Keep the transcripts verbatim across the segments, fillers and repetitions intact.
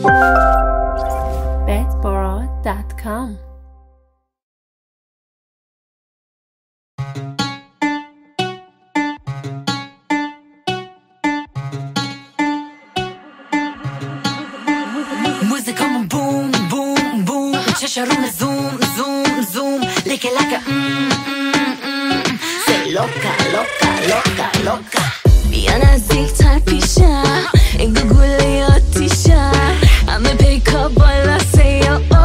betboro dot com. موزیکامون بوم بوم بوم چشارون زوم زوم زوم لیکه لکه سی لوکا لوکا لوکا لوکا بیا نزدیک تر پیشم این گوگوله آتیشم همه پیکا بالا سی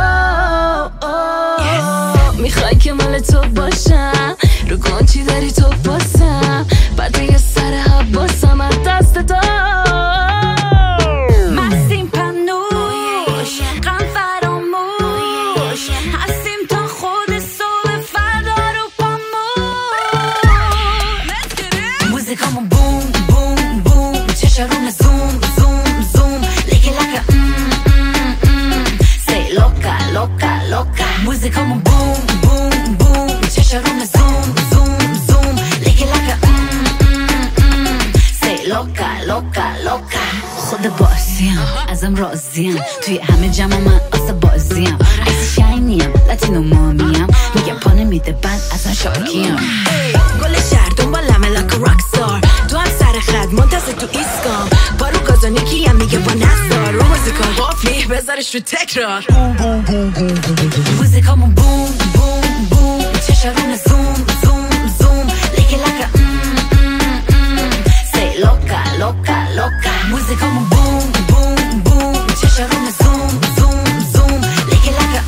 میخوای که مال تو باشم رو گنچی داری تو باسم بعد یه سر حباسم از دست تو مستیم پنوش غم فراموش هستیم تا خود صبح فردا رو پاموش موزیکامون بوم بوم بوم چشارون زوم زوم زوم لیکه لکه سی لوکا لوکا لوکا موزیکامون بوم بوم بوم چشارون زوم زوم زوم لیکه لکه سی لوکا لوکا لوکا خود باسیم ازم راضیم توی همه جمع من آسه بازیم ایسی شاینیم لاتینو مامیم میگم پا نمیده بعد ازم شاکیم گل شهر دنبالمه لکه راکستار تو هم سر خد منتظر تو ایسکام پارو گازانی کیم میگه با نستار رو موزیکال قافلی بذارش رو تکرار موزیکامون بوم بوم بوم چشارون زوم زوم زوم لیکه لکه سی لوکا لوکا لوکا موزیکامون بوم بوم بوم چشارون زوم زوم زوم لیکه لکه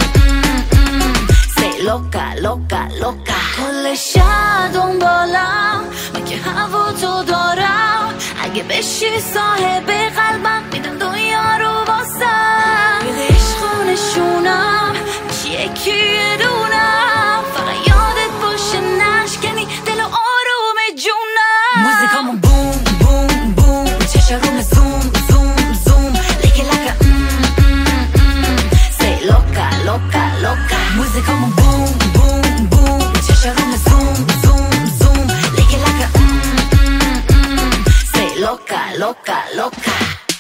سی لوکا لوکا لوکا کل شب دنبالم من که هوا تو دارم اگه بشی صاحب قلبم میدم دنیا رو واسم میده عشقانشونم میشی یکی دونم فقط یادت باشه نشکنی دل آروم جونم موزیکامون بوم بوم بوم چشارون زوم زوم زوم لیکه لکه سی لوکا لوکا لوکا موزیکامون بوم بوم بوم چشارون زوم زوم زوم لیکه لکه سی لوکا لوکا لوکا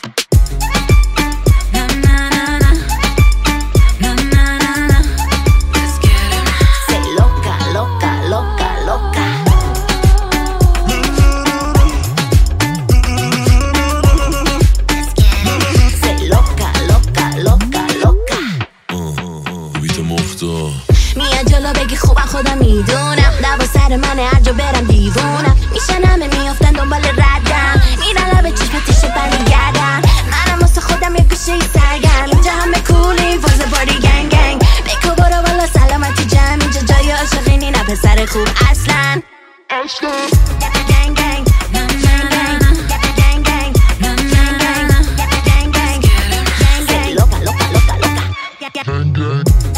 خودم میدونم دوا سر منه هر جا برم دیوونم میشن همه میافتن دنبال ردم میرن لبه چشمتش برمیگردم منم واسه خودم یه گوشه سرگرم اینجا همه کولی فاز پاری گنگ گنگ بکو برو بالا سلامتی جمع اینجا جای عاشقینی نه پسر خوب اصلا گنگ گنگ Gang gang